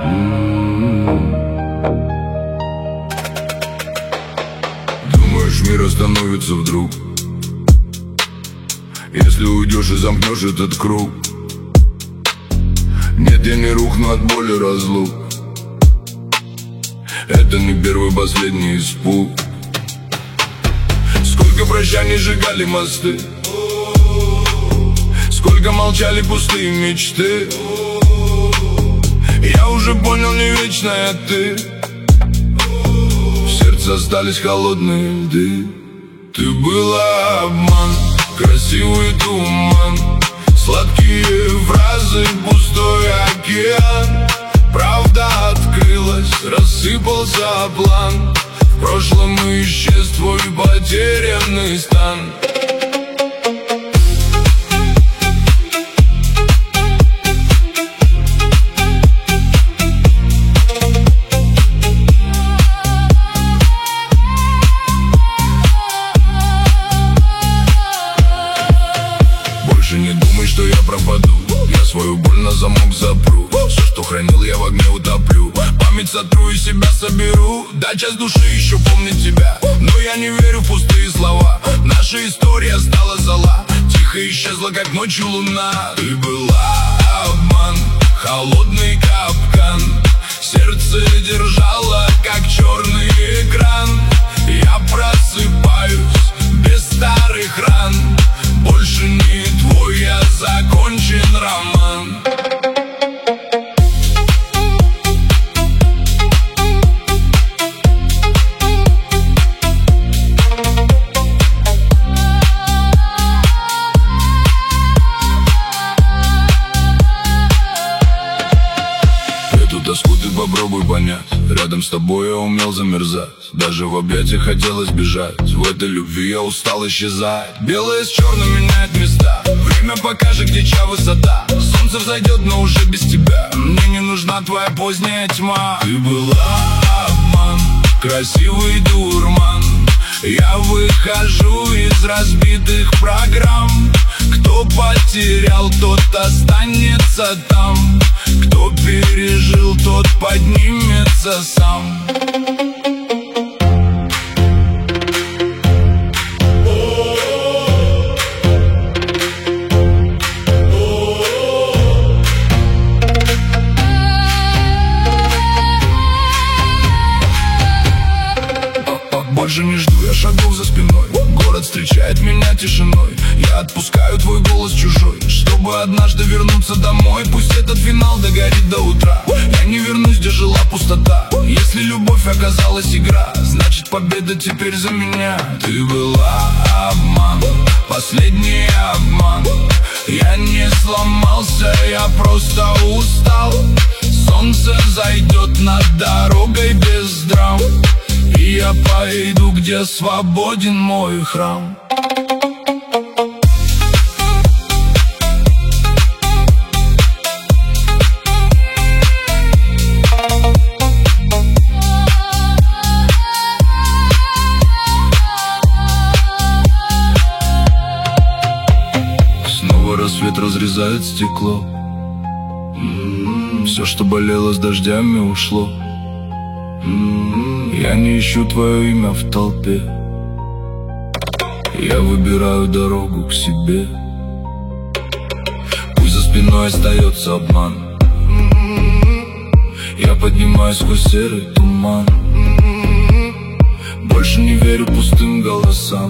Думаешь, мир остановится вдруг, если уйдешь и замкнешь этот круг? Нет, я не рухну от боли разлук. Это не первый, последний испуг. Сколько прощаний сжигали мосты, сколько молчали пустые мечты. Я уже понял, не вечная ты. В сердце остались холодные льды. Ты была обман, красивый туман, сладкие фразы, пустой океан. Правда открылась, рассыпался план. В прошлом исчез твой потерянный стан. Больше не думай, что я пропаду. Я свою боль на замок запру. Все, что хранил, я в огне утоплю. Память сотру и себя соберу. Да, часть души еще помнит тебя, но я не верю в пустые слова. Наша история стала зола, тихо исчезла, как ночью луна. Ты была обман, холодный капкан. Сердце держало, как черный экран. Я просыпаюсь без старых ран. Больше не твой, я закончен роман. Эту тоску ты попробуй понять. Рядом с тобой я умел замерзать. Даже в объятиях хотелось бежать. В этой любви я устал исчезать. Белое с черным меняет места. Время покажет, где чья высота. Солнце взойдет, но уже без тебя. Мне не нужна твоя поздняя тьма. Ты была обман, красивый дурман. Я выхожу из разбитых программ. Кто потерял, тот останется там. Кто пережил, тот поднимется сам. Больше не жду я шагов за спиной. Город встречает меня тишиной. Я отпускаю твой голос чужой, чтобы однажды вернуться домой. Пусть этот финал догорит до утра. Я не вернусь, где жила пустота. Если любовь оказалась игра, значит победа теперь за меня. Ты была обман, последний обман. Я не сломался, я просто устал. Солнце зайдет над дорогой без драм. И я пойду, где свободен мой храм. Снова рассвет разрезает стекло. Все, что болело, с дождями ушло. Я не ищу твое имя в толпе. Я выбираю дорогу к себе. Пусть за спиной остается обман. Я поднимаюсь сквозь серый туман. Больше не верю пустым голосам.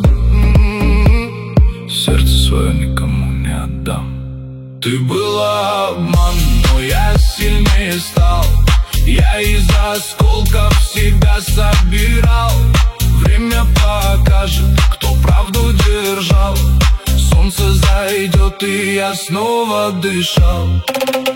Сердце свое никому не отдам. Ты была обман, но я сильнее стал. Я из осколков себя собирал. Время покажет, кто правду держал. Солнце зайдет, и я снова дышал.